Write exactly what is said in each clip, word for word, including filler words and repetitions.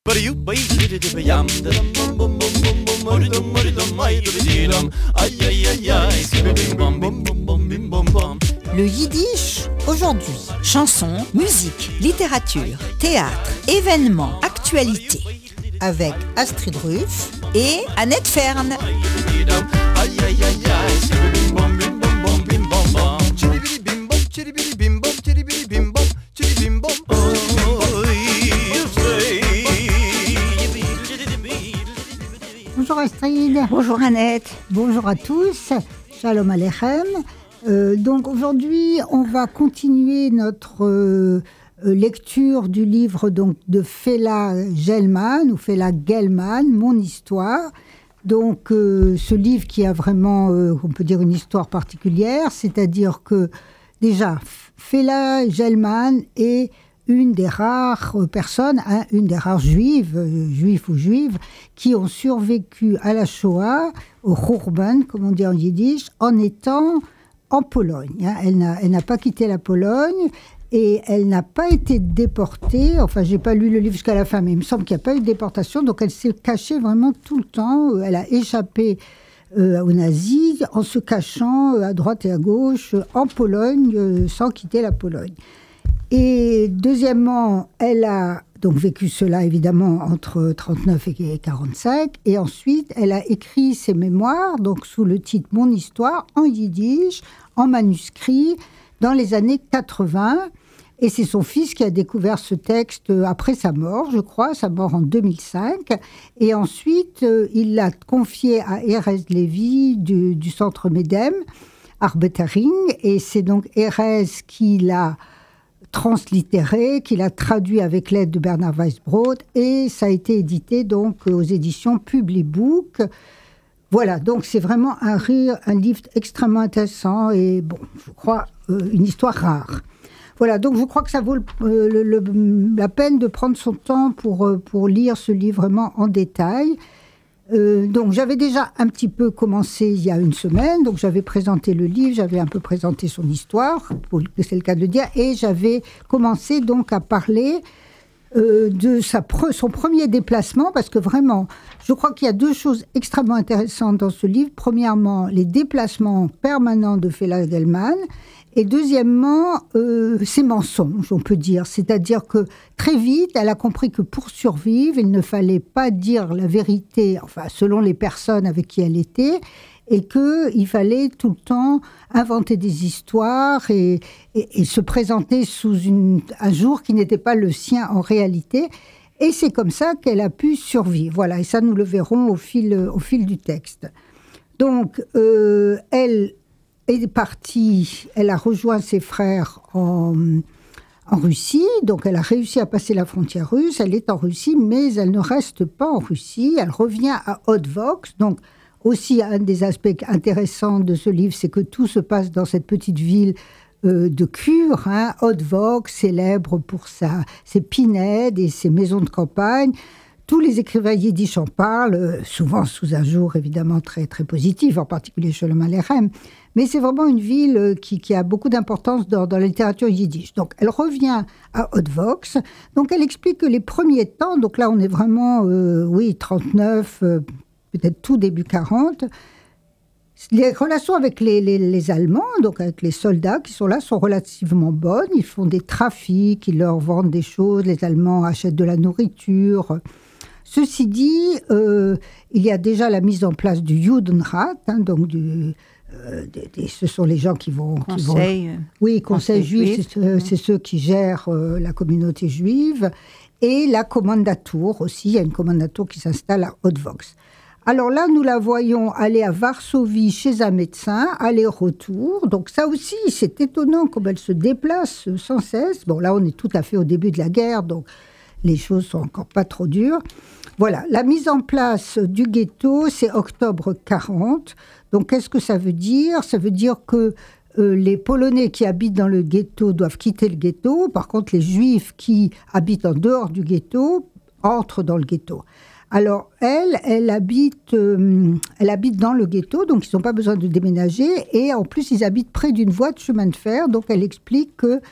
Le yiddish aujourd'hui. Chansons, musique, littérature, théâtre, événements, actualités. Avec Astrid Ruff et Annette Fern. Bonjour Astrid. Bonjour Annette. Bonjour à tous. Shalom Aleichem. Euh, donc aujourd'hui, on va continuer notre euh, lecture du livre donc, de Fela Gelman, ou Fela Gelman, Mon histoire. Donc euh, ce livre qui a vraiment, euh, on peut dire, une histoire particulière, c'est-à-dire que déjà, Fela Gelman est une des rares personnes, hein, une des rares juives, euh, juifs ou juives, qui ont survécu à la Shoah, au Khurban, comme on dit en yiddish, en étant en Pologne. Hein. Elle n'a, elle n'a pas quitté la Pologne et elle n'a pas été déportée. Enfin, je n'ai pas lu le livre jusqu'à la fin, mais il me semble qu'il n'y a pas eu de déportation. Donc, elle s'est cachée vraiment tout le temps. Elle a échappé euh, aux nazis en se cachant euh, à droite et à gauche euh, en Pologne, euh, sans quitter la Pologne. Et deuxièmement, elle a donc vécu cela évidemment entre trente-neuf et quarante-cinq. Et ensuite, elle a écrit ses mémoires, donc sous le titre Mon histoire, en yiddish, en manuscrit, dans les années quatre-vingts. Et c'est son fils qui a découvert ce texte après sa mort, je crois, sa mort en deux mille cinq. Et ensuite, il l'a confié à Erez Lévy du, du Centre Medem, Arbetering. Et c'est donc Erez qui l'a translittéré, qu'il a traduit avec l'aide de Bernard Weisbrod, et ça a été édité donc aux éditions Publibook. Voilà, donc c'est vraiment un, rire, un livre extrêmement intéressant et, bon, je crois, euh, une histoire rare. Voilà, donc je crois que ça vaut le, le, le, la peine de prendre son temps pour, pour lire ce livre vraiment en détail. Euh, donc j'avais déjà un petit peu commencé il y a une semaine, donc j'avais présenté le livre, j'avais un peu présenté son histoire, c'est le cas de le dire, et j'avais commencé donc à parler euh, de sa pre- son premier déplacement, parce que vraiment, je crois qu'il y a deux choses extrêmement intéressantes dans ce livre. Premièrement, les déplacements permanents de Fela Gelman, et deuxièmement, euh, ses mensonges, on peut dire. C'est-à-dire que très vite, elle a compris que pour survivre, il ne fallait pas dire la vérité, enfin, selon les personnes avec qui elle était, et qu'il fallait tout le temps inventer des histoires et, et, et se présenter sous une, un jour qui n'était pas le sien en réalité. Et c'est comme ça qu'elle a pu survivre. Voilà, et ça, nous le verrons au fil, au fil du texte. Donc, euh, elle est partie, elle a rejoint ses frères en, en Russie, donc elle a réussi à passer la frontière russe, elle est en Russie, mais elle ne reste pas en Russie, elle revient à Odvox, donc aussi un des aspects intéressants de ce livre, c'est que tout se passe dans cette petite ville euh, de Kure, hein, Odvox, célèbre pour sa, ses pinèdes et ses maisons de campagne. Tous les écrivains yiddish en parlent, souvent sous un jour évidemment très, très positif, en particulier Sholem Aleichem. Mais c'est vraiment une ville qui, qui a beaucoup d'importance dans, dans la littérature yiddish. Donc elle revient à Odvox. Donc elle explique que les premiers temps, donc là on est vraiment, euh, oui, trente-neuf, euh, peut-être tout début quarante, les relations avec les, les, les Allemands, donc avec les soldats qui sont là, sont relativement bonnes. Ils font des trafics, ils leur vendent des choses, les Allemands achètent de la nourriture. Ceci dit, euh, il y a déjà la mise en place du Judenrat, hein, donc du, euh, des, des, ce sont les gens qui vont... Conseil. Qui vont, oui, conseil, conseil juif, juif. C'est, mmh. c'est ceux qui gèrent euh, la communauté juive. Et la Kommandatur aussi, il y a une Kommandatur qui s'installe à Odvox. Alors là, nous la voyons aller à Varsovie chez un médecin, aller-retour. Donc ça aussi, c'est étonnant comme elle se déplace sans cesse. Bon, là, on est tout à fait au début de la guerre, donc les choses sont encore pas trop dures. Voilà, la mise en place du ghetto, c'est octobre quarante. Donc, qu'est-ce que ça veut dire ? Ça veut dire que euh, les Polonais qui habitent dans le ghetto doivent quitter le ghetto. Par contre, les Juifs qui habitent en dehors du ghetto entrent dans le ghetto. Alors, elle, elle habite, euh, elle habite dans le ghetto, donc ils n'ont pas besoin de déménager. Et en plus, ils habitent près d'une voie de chemin de fer. Donc, elle explique que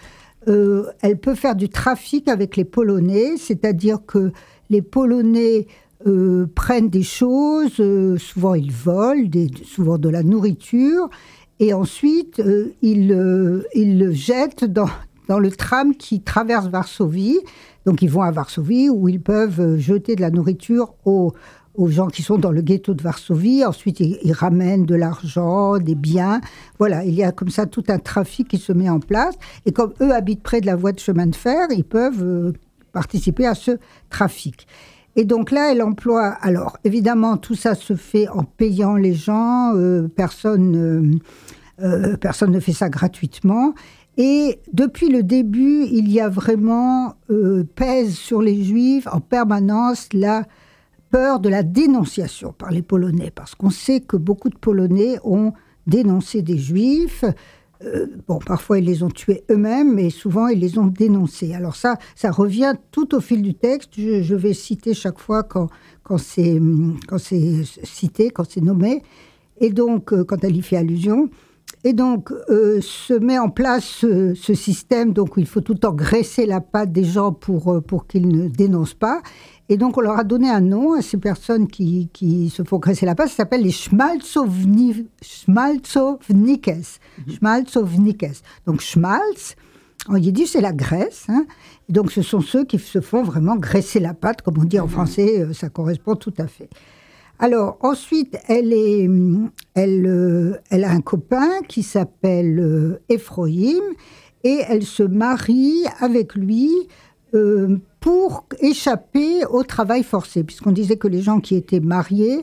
euh, elle peut faire du trafic avec les Polonais, c'est-à-dire que les Polonais euh, prennent des choses, euh, souvent ils volent, des, souvent de la nourriture, et ensuite euh, ils, euh, ils le jettent dans, dans le tram qui traverse Varsovie. Donc ils vont à Varsovie où ils peuvent jeter de la nourriture aux, aux gens qui sont dans le ghetto de Varsovie. Ensuite, ils, ils ramènent de l'argent, des biens. Voilà, il y a comme ça tout un trafic qui se met en place. Et comme eux habitent près de la voie de chemin de fer, ils peuvent euh, participer à ce trafic. Et donc là, elle emploie... Alors, évidemment, tout ça se fait en payant les gens. Euh, personne, euh, euh, personne ne fait ça gratuitement. Et depuis le début, il y a vraiment, euh, pèse sur les Juifs en permanence la peur de la dénonciation par les Polonais. Parce qu'on sait que beaucoup de Polonais ont dénoncé des Juifs. Euh, bon, parfois, ils les ont tués eux-mêmes, mais souvent, ils les ont dénoncés. Alors ça, ça revient tout au fil du texte. Je, je vais citer chaque fois quand, quand, c'est, quand c'est cité, quand c'est nommé. Et donc, euh, quand elle y fait allusion... Et donc, euh, se met en place ce, ce système donc, où il faut tout le temps graisser la patte des gens pour, euh, pour qu'ils ne dénoncent pas. Et donc, on leur a donné un nom à ces personnes qui, qui se font graisser la patte. Ça s'appelle les Schmalzowni- Schmalzownikes. Mmh. Schmalzownikes. Donc, Schmalz, en yiddish, c'est la graisse. Hein. Donc, ce sont ceux qui se font vraiment graisser la patte. Comme on dit en français, euh, ça correspond tout à fait. Alors, ensuite, elle, est, elle, euh, elle a un copain qui s'appelle euh, Ephraim et elle se marie avec lui euh, pour échapper au travail forcé, puisqu'on disait que les gens qui étaient mariés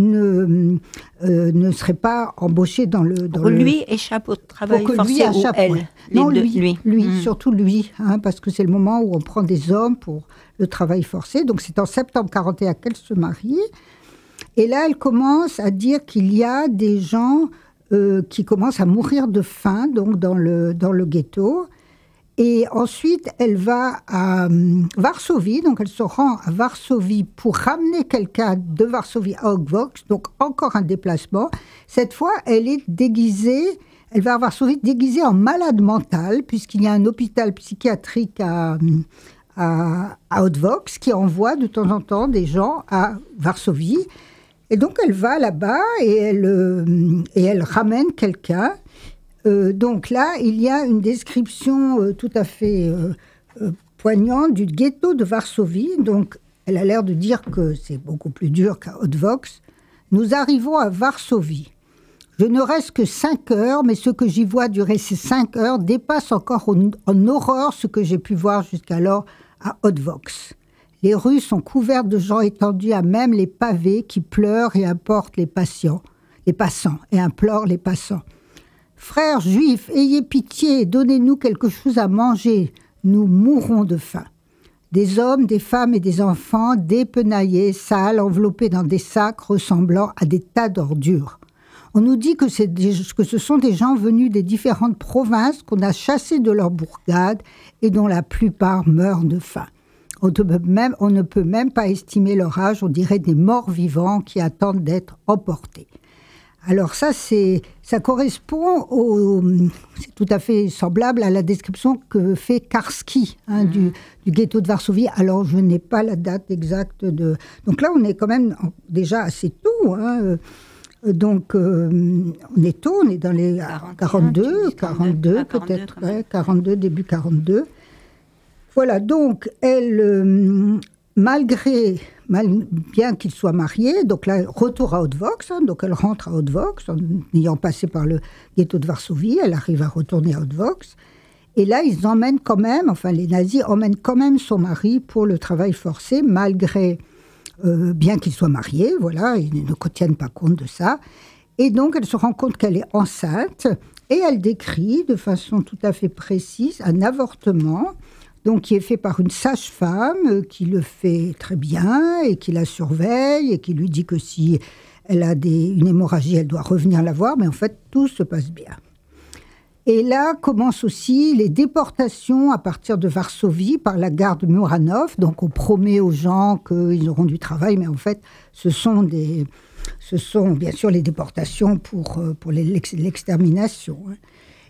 ne, euh, ne seraient pas embauchés dans le... Dans pour le... lui échappe au travail pour que forcé lui échappe, ou elle ouais. Non, deux, lui, lui, lui mmh. surtout lui, hein, parce que c'est le moment où on prend des hommes pour le travail forcé. Donc, c'est en septembre quarante et un qu'elle se marie. Et là, elle commence à dire qu'il y a des gens euh, qui commencent à mourir de faim, donc dans le, dans le ghetto. Et ensuite, elle va à euh, Varsovie, donc elle se rend à Varsovie pour ramener quelqu'un de Varsovie à Odvox, donc encore un déplacement. Cette fois, elle est déguisée, elle va à Varsovie déguisée en malade mentale, puisqu'il y a un hôpital psychiatrique à... à, à Odvox qui envoie de temps en temps des gens à Varsovie. Et donc, elle va là-bas et elle, euh, et elle ramène quelqu'un. Euh, donc là, il y a une description euh, tout à fait euh, euh, poignante du ghetto de Varsovie. Donc, elle a l'air de dire que c'est beaucoup plus dur qu'à Odvox. Nous arrivons à Varsovie. Je ne reste que cinq heures, mais ce que j'y vois durer ces cinq heures dépasse encore en, en horreur ce que j'ai pu voir jusqu'alors à Odvox. Les rues sont couvertes de gens étendus à même les pavés qui pleurent et importent les patients, les passants, et implorent les passants. Frères juifs, ayez pitié, donnez-nous quelque chose à manger, nous mourrons de faim. Des hommes, des femmes et des enfants dépenaillés, sales, enveloppés dans des sacs ressemblant à des tas d'ordures. On nous dit que, c'est des, que ce sont des gens venus des différentes provinces qu'on a chassés de leur bourgade et dont la plupart meurent de faim. On, même, on ne peut même pas estimer leur âge, on dirait des morts vivants qui attendent d'être emportés. Alors ça, c'est, ça correspond au... C'est tout à fait semblable à la description que fait Karski hein, mmh. du, du ghetto de Varsovie. Alors, je n'ai pas la date exacte de... Donc là, on est quand même déjà assez tôt. Hein. Donc, euh, on est tôt, on est dans les quarante-deux, quarante-deux peut-être, ouais, quarante-deux, début quarante-deux. Voilà, donc, elle, euh, malgré, mal, bien qu'il soit marié, donc là, retour à Odvox, hein, donc elle rentre à Odvox, en ayant passé par le ghetto de Varsovie, elle arrive à retourner à Odvox. Et là, ils emmènent quand même, enfin, les nazis emmènent quand même son mari pour le travail forcé, malgré, euh, bien qu'il soit marié, voilà, ils ne tiennent pas compte de ça. Et donc, elle se rend compte qu'elle est enceinte, et elle décrit de façon tout à fait précise un avortement, donc qui est fait par une sage-femme qui le fait très bien et qui la surveille et qui lui dit que si elle a des, une hémorragie, elle doit revenir la voir, mais en fait, tout se passe bien. Et là commencent aussi les déportations à partir de Varsovie par la garde Muranov. Donc on promet aux gens qu'ils auront du travail, mais en fait, ce sont, des, ce sont bien sûr les déportations pour, pour les, l'extermination.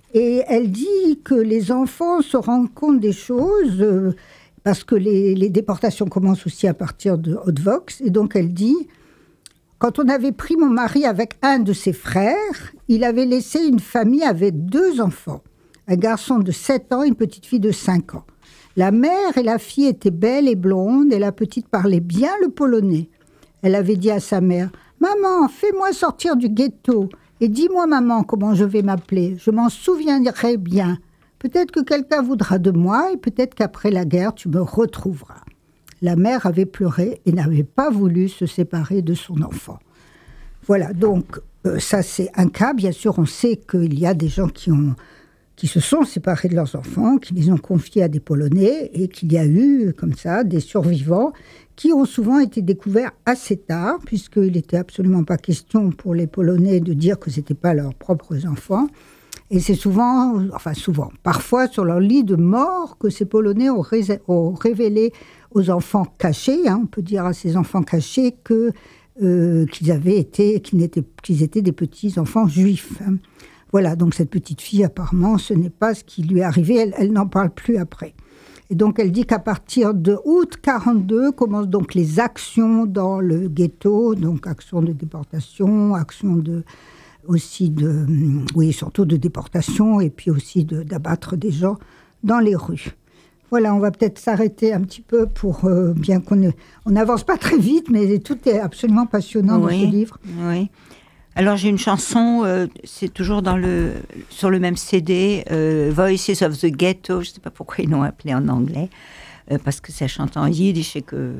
Et elle dit que les enfants se rendent compte des choses euh, parce que les, les déportations commencent aussi à partir de Haute-Vaux. Et donc elle dit, quand on avait pris mon mari avec un de ses frères, il avait laissé une famille avec deux enfants, un garçon de sept ans et une petite fille de cinq ans. La mère et la fille étaient belles et blondes et la petite parlait bien le polonais. Elle avait dit à sa mère, « Maman, fais-moi sortir du ghetto. Et dis-moi, maman, comment je vais m'appeler. Je m'en souviendrai bien. Peut-être que quelqu'un voudra de moi et peut-être qu'après la guerre, tu me retrouveras. » La mère avait pleuré et n'avait pas voulu se séparer de son enfant. Voilà, donc euh, ça c'est un cas. Bien sûr, on sait qu'il y a des gens qui, ont, qui se sont séparés de leurs enfants, qui les ont confiés à des Polonais et qu'il y a eu, comme ça, des survivants qui ont souvent été découverts assez tard, puisqu'il n'était absolument pas question pour les Polonais de dire que ce n'étaient pas leurs propres enfants. Et c'est souvent, enfin souvent, parfois sur leur lit de mort que ces Polonais ont, ré- ont révélé aux enfants cachés, hein, on peut dire à ces enfants cachés que, euh, qu'ils avaient été, qu'ils, n'étaient, qu'ils étaient des petits enfants juifs. Hein. Voilà, donc cette petite fille, apparemment, ce n'est pas ce qui lui est arrivé, elle, elle n'en parle plus après. Et donc, elle dit qu'à partir de août quarante-deux commencent donc les actions dans le ghetto, donc actions de déportation, actions de, aussi de, oui, surtout de déportation, et puis aussi de, d'abattre des gens dans les rues. Voilà, on va peut-être s'arrêter un petit peu pour, euh, bien qu'on ne, on n'avance pas très vite, mais tout est absolument passionnant oui, dans ce livre. Oui. Alors j'ai une chanson, euh, c'est toujours dans le, sur le même C D, euh, Voices of the Ghetto, je ne sais pas pourquoi ils l'ont appelé en anglais, euh, parce que ça chante en yiddish et que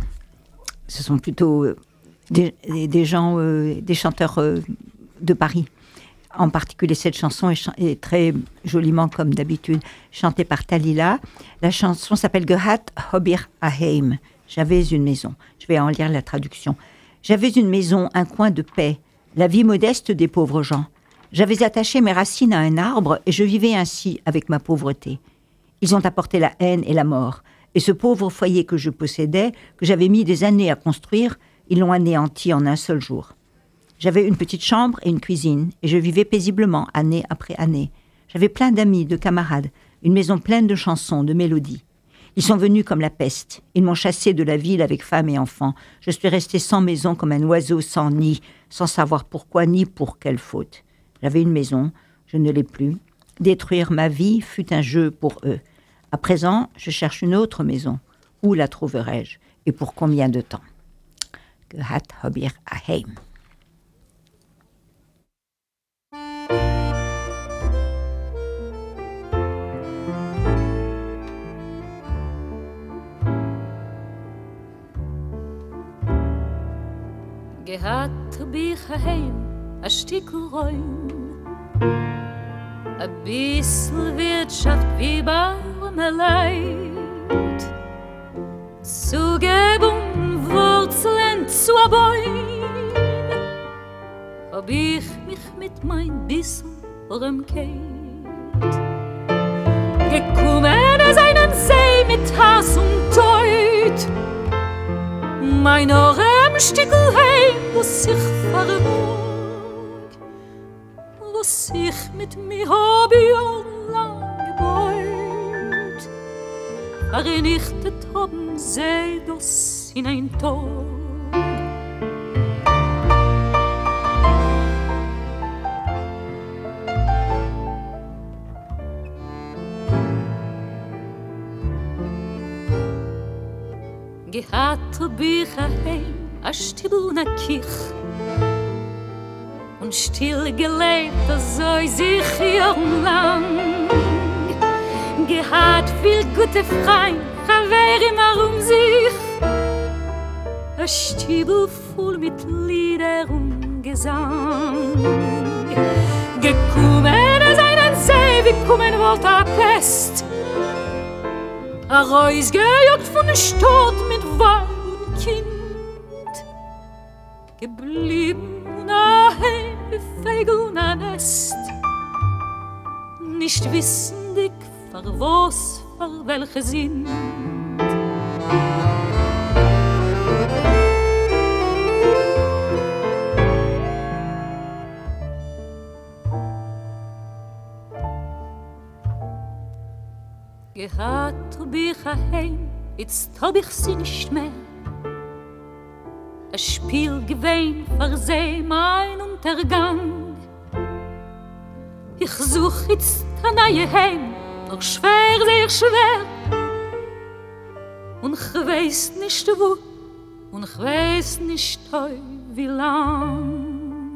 ce sont plutôt euh, des, des gens, euh, des chanteurs euh, de Paris. En particulier, cette chanson est, ch- est très joliment, comme d'habitude, chantée par Talila. La chanson s'appelle Gehat Hobir Aheim. J'avais une maison. Je vais en lire la traduction. J'avais une maison, un coin de paix, la vie modeste des pauvres gens. J'avais attaché mes racines à un arbre et je vivais ainsi avec ma pauvreté. Ils ont apporté la haine et la mort. Et ce pauvre foyer que je possédais, que j'avais mis des années à construire, ils l'ont anéanti en un seul jour. J'avais une petite chambre et une cuisine, et je vivais paisiblement, année après année. J'avais plein d'amis, de camarades, une maison pleine de chansons, de mélodies. Ils sont venus comme la peste. Ils m'ont chassé de la ville avec femme et enfants. Je suis restée sans maison comme un oiseau sans nid, sans savoir pourquoi ni pour quelle faute. J'avais une maison, je ne l'ai plus. Détruire ma vie fut un jeu pour eux. À présent, je cherche une autre maison. Où la trouverai-je et pour combien de temps? Gehat Hobir Aheim. Gehat bi heim a stickel räum a bissl Wirtschaft wie Baume leid zugebun Wurzeln zu a Bäum hab ich mich mit mein bissl rumkeit gekommen as einen See mit Hass und Teut mein Orem stickel heim, was ich vermog, was ich mit mir hab jahrelang gebeut. Vernichtet haben sie das in ein Tag. Gehat bi heim a stibel na kich und still gelebt so sich jahrelang gehat viel gute Freund haver immer um sich a stibel voll mit Lieder und Gesang gekommen as einen See wie kommen wollte a Pest a Reus gejagt von der Stadt mit Weib und Kind geblieben nahe befeigel und a Nest nicht wissendig für was, für welche Sinn Gehat hab ich heim, jetzt hab ich sie nicht mehr. Ein Spiel gewesen, verseh mein Untergang. Ich such jetzt ein neues Heim, doch schwer, sehr schwer. Und ich weiß nicht wo, und ich weiß nicht wie lang.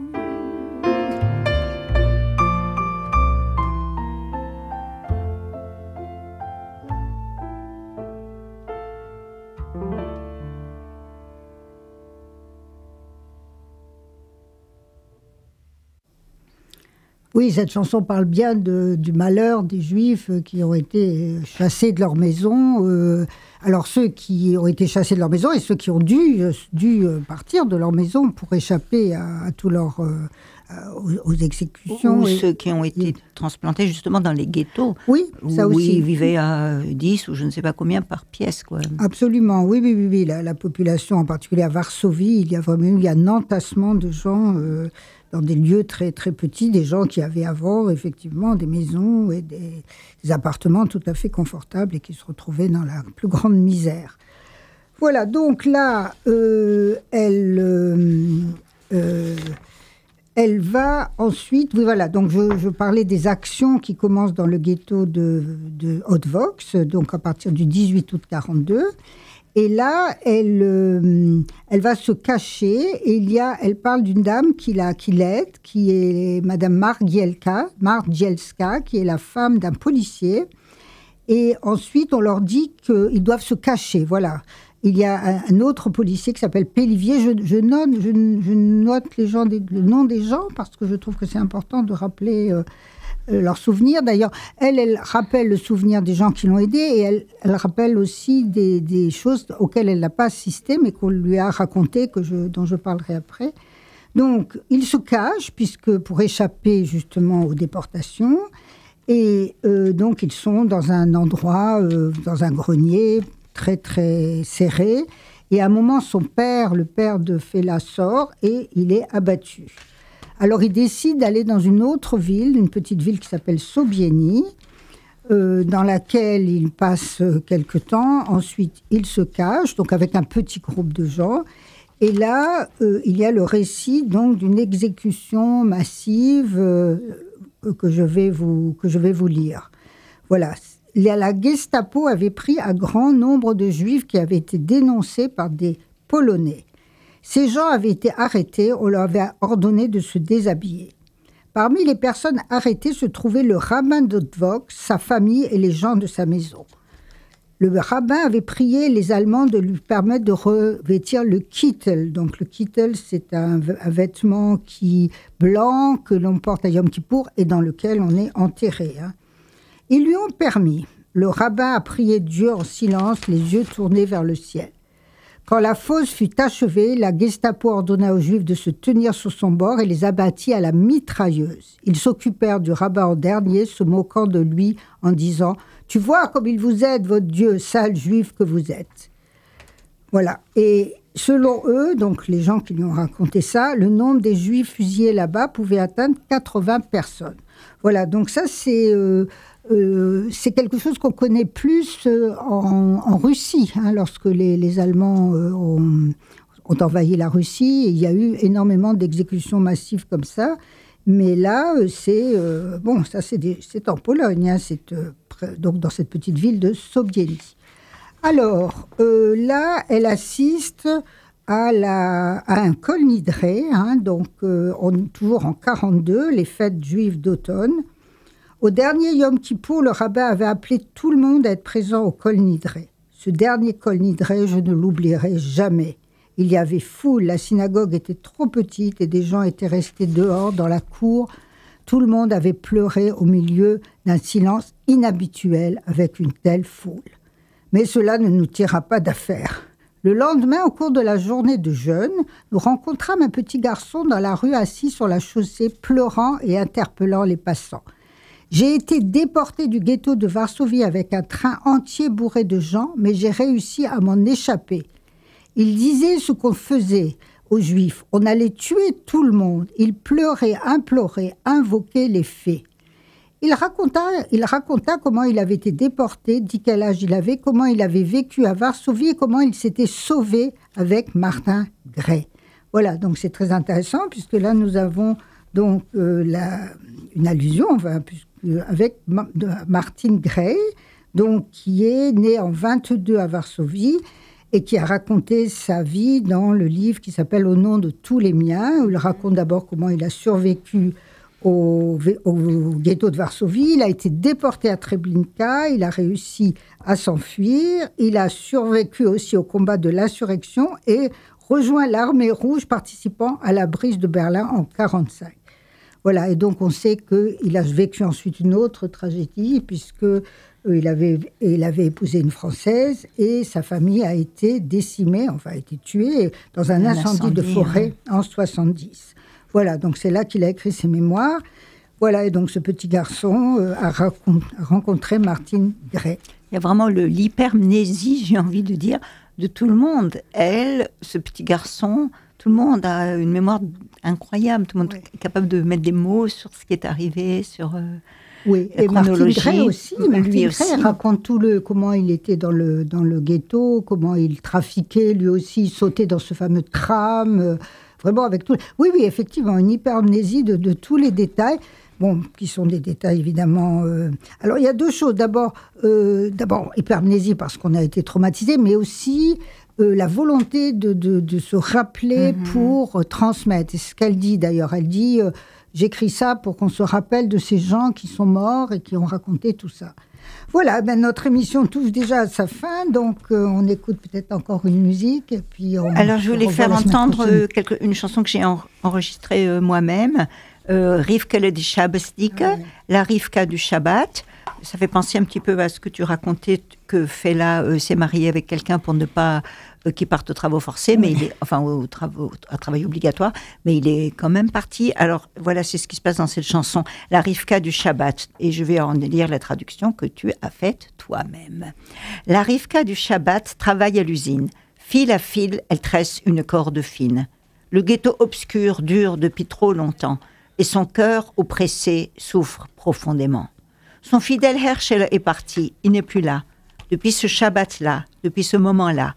Oui, cette chanson parle bien de, du malheur des Juifs qui ont été chassés de leur maison. Euh, alors ceux qui ont été chassés de leur maison et ceux qui ont dû, dû partir de leur maison pour échapper à, à tous leurs euh, aux, aux exécutions. Ou et, ceux qui ont été et... transplantés justement dans les ghettos. Oui, ça où aussi. Ils vivaient à dix ou je ne sais pas combien par pièce, quoi. Absolument, oui, oui, oui. oui. La, la population, en particulier à Varsovie, il y a vraiment eu un entassement de gens... Euh, dans des lieux très, très petits, des gens qui avaient avant, effectivement, des maisons et des, des appartements tout à fait confortables et qui se retrouvaient dans la plus grande misère. Voilà, donc là, euh, elle, euh, euh, elle va ensuite... Oui, voilà, donc je, je parlais des actions qui commencent dans le ghetto de, de Hotvox, donc à partir du dix-huit août quarante-deux. Et là, elle, euh, elle va se cacher et il y a, elle parle d'une dame qui, la, qui l'aide, qui est Madame Margielka, Margielska, qui est la femme d'un policier. Et ensuite, on leur dit qu'ils doivent se cacher, voilà. Il y a un, un autre policier qui s'appelle Pélivier. Je, je, note, je, je note les gens des, le nom des gens parce que je trouve que c'est important de rappeler... Euh, leurs souvenirs. D'ailleurs, elle, elle rappelle le souvenir des gens qui l'ont aidée et elle, elle rappelle aussi des, des choses auxquelles elle n'a pas assisté, mais qu'on lui a racontées, que je, dont je parlerai après. Donc, ils se cachent, puisque pour échapper justement aux déportations, et euh, donc ils sont dans un endroit, euh, dans un grenier très, très serré, et à un moment, son père, le père de Fela, sort et il est abattu. Alors, il décide d'aller dans une autre ville, une petite ville qui s'appelle Sobieni, euh, dans laquelle il passe quelque temps. Ensuite, il se cache, donc avec un petit groupe de gens. Et là, euh, il y a le récit donc d'une exécution massive euh, que je vais vous, que je vais vous lire. Voilà. La Gestapo avait pris un grand nombre de Juifs qui avaient été dénoncés par des Polonais. Ces gens avaient été arrêtés, on leur avait ordonné de se déshabiller. Parmi les personnes arrêtées se trouvait le rabbin d'Hotvox, sa famille et les gens de sa maison. Le rabbin avait prié les Allemands de lui permettre de revêtir le kittel. Donc le kittel, c'est un, un vêtement qui, blanc que l'on porte à Yom Kippour et dans lequel on est enterré. Hein. Ils lui ont permis. Le rabbin a prié Dieu en silence, les yeux tournés vers le ciel. Quand la fosse fut achevée, la Gestapo ordonna aux Juifs de se tenir sur son bord et les abattit à la mitrailleuse. Ils s'occupèrent du rabbin en dernier, se moquant de lui en disant « Tu vois comme il vous aide, votre Dieu, sale Juif que vous êtes ». Voilà. Et selon eux, donc les gens qui lui ont raconté ça, le nombre des Juifs fusillés là-bas pouvait atteindre quatre-vingts personnes. Voilà, donc ça c'est... Euh, Euh, c'est quelque chose qu'on connaît plus euh, en, en Russie, hein, lorsque les, les Allemands euh, ont, ont envahi la Russie. Il y a eu énormément d'exécutions massives comme ça. Mais là, c'est... Euh, bon, ça, c'est, des, c'est en Pologne, hein, c'est, euh, donc dans cette petite ville de Sobieni. Alors, euh, là, elle assiste à, la, à un Kol Nidre, hein, donc euh, on, toujours en quarante-deux, les fêtes juives d'automne. Au dernier Yom Kippour, le rabbin avait appelé tout le monde à être présent au Kol Nidre. Ce dernier Kol Nidre, je ne l'oublierai jamais. Il y avait foule, la synagogue était trop petite et des gens étaient restés dehors dans la cour. Tout le monde avait pleuré au milieu d'un silence inhabituel avec une telle foule. Mais cela ne nous tira pas d'affaire. Le lendemain, au cours de la journée de jeûne, nous rencontrâmes un petit garçon dans la rue assis sur la chaussée, pleurant et interpellant les passants. J'ai été déporté du ghetto de Varsovie avec un train entier bourré de gens, mais j'ai réussi à m'en échapper. Il disait ce qu'on faisait aux Juifs. On allait tuer tout le monde. Il pleurait, implorait, invoquait les fées. Il raconta, il raconta comment il avait été déporté, dit quel âge il avait, comment il avait vécu à Varsovie et comment il s'était sauvé avec Martin Gray. Voilà, donc c'est très intéressant puisque là nous avons donc euh, la, une allusion enfin, puisque, avec Ma, de, Martin Gray, donc qui est né en vingt-deux à Varsovie et qui a raconté sa vie dans le livre qui s'appelle « Au nom de tous les miens », où il raconte d'abord comment il a survécu Au, au ghetto de Varsovie. Il a été déporté à Treblinka, il a réussi à s'enfuir, il a survécu aussi au combat de l'insurrection et rejoint l'armée rouge participant à la brise de Berlin en mille neuf cent quarante-cinq. Voilà, et donc on sait qu'il a vécu ensuite une autre tragédie puisque euh, il, avait, il avait épousé une Française et sa famille a été décimée, enfin a été tuée dans un, un incendie, incendie de forêt hein. en soixante-dix. Voilà, donc c'est là qu'il a écrit ses mémoires. Voilà, et donc ce petit garçon euh, a, racon- a rencontré Martin Gray. Il y a vraiment le, l'hypermnésie, j'ai envie de dire, de tout le monde. Elle, ce petit garçon, tout le monde a une mémoire incroyable. Tout le monde oui. est capable de mettre des mots sur ce qui est arrivé, sur euh, oui. la et chronologie. Martin Gray aussi. Martin lui Gray aussi. raconte tout le, comment il était dans le, dans le ghetto, comment il trafiquait, lui aussi, il sautait dans ce fameux tram... Euh, Vraiment avec tout. Oui, oui, effectivement, une hypermnésie de, de tous les détails, bon, qui sont des détails évidemment. Euh... Alors, il y a deux choses. D'abord, euh, d'abord hypermnésie parce qu'on a été traumatisé, mais aussi euh, la volonté de, de, de se rappeler mm-hmm. pour euh, transmettre. C'est ce qu'elle dit d'ailleurs. Elle dit euh, j'écris ça pour qu'on se rappelle de ces gens qui sont morts et qui ont raconté tout ça. Voilà, ben notre émission touche déjà à sa fin, donc euh, on écoute peut-être encore une musique. Et puis on Alors, je voulais faire entendre euh, quelque, une chanson que j'ai en, enregistrée euh, moi-même, euh, Rivka di Shabbosdike, ah, ouais. la Rivka du Shabbat. Ça fait penser un petit peu à ce que tu racontais, que Fela euh, s'est marié avec quelqu'un pour ne pas euh, qu'il parte aux travaux forcés, oui. mais il est, enfin au travaux, à travail obligatoire, mais il est quand même parti. Alors voilà, c'est ce qui se passe dans cette chanson, la Rivka du Shabbat, et je vais en lire la traduction que tu as faite toi-même. La Rivka du Shabbat travaille à l'usine. Fil à fil, elle tresse une corde fine. Le ghetto obscur dure depuis trop longtemps, et son cœur oppressé souffre profondément. Son fidèle Herschel est parti, il n'est plus là. Depuis ce Shabbat-là, depuis ce moment-là,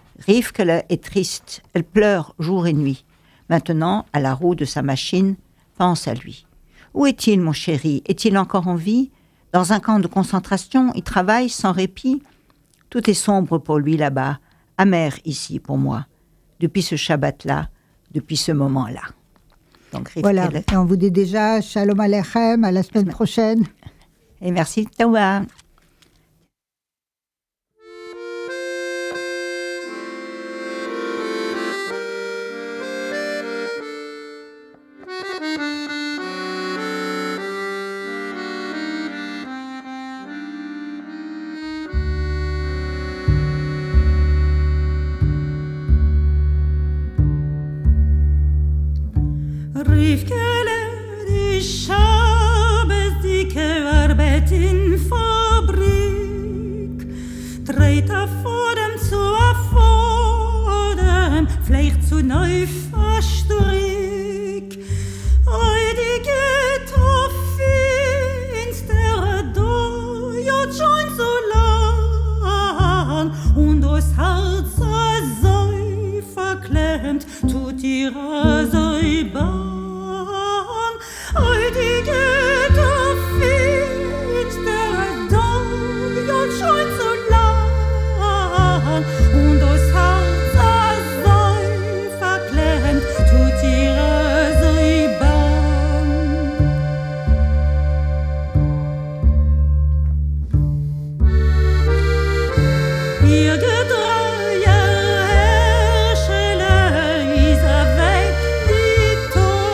Rivka est triste, elle pleure jour et nuit. Maintenant, à la roue de sa machine, pense à lui. Où est-il, mon chéri ? Est-il encore en vie ? Dans un camp de concentration, il travaille sans répit. Tout est sombre pour lui là-bas, amer ici pour moi. Depuis ce Shabbat-là, depuis ce moment-là. Donc, voilà, et on vous dit déjà Shalom Aleichem, à la semaine prochaine. Et merci, Tawa. In Fabrik dreht er vor dem zu erfordern, vielleicht zu neu verstrick. Oi, die Ghetto finstere do, ja schon so lang, und das Herz sei verklemmt, tut ihre sei bang. Oi, die Ghetto und das Herz sei verklemmt, tut ihre sei bang. Ihr Gedreier Herrschele ist er weg, die Tod.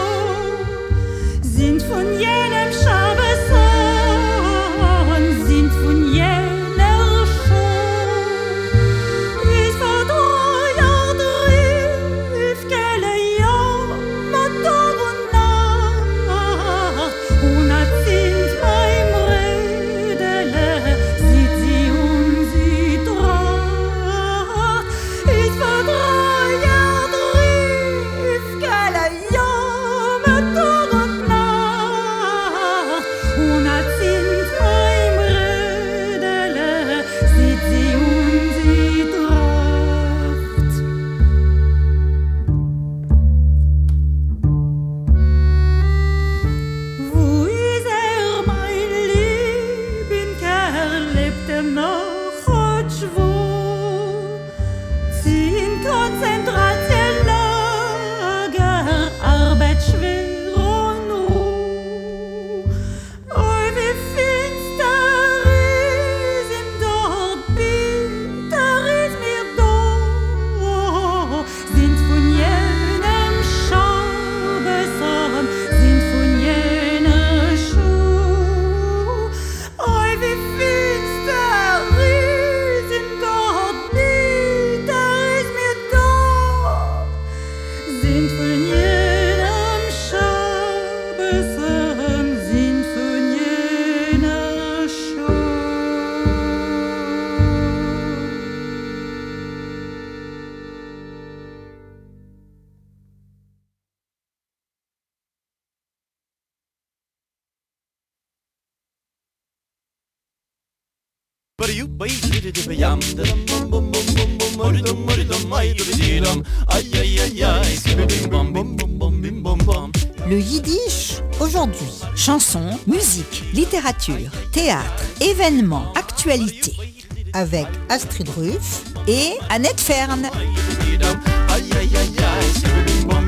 Le yiddish aujourd'hui. Chansons, musique, littérature, théâtre, événements, actualités. Avec Astrid Ruff et Annette Fern.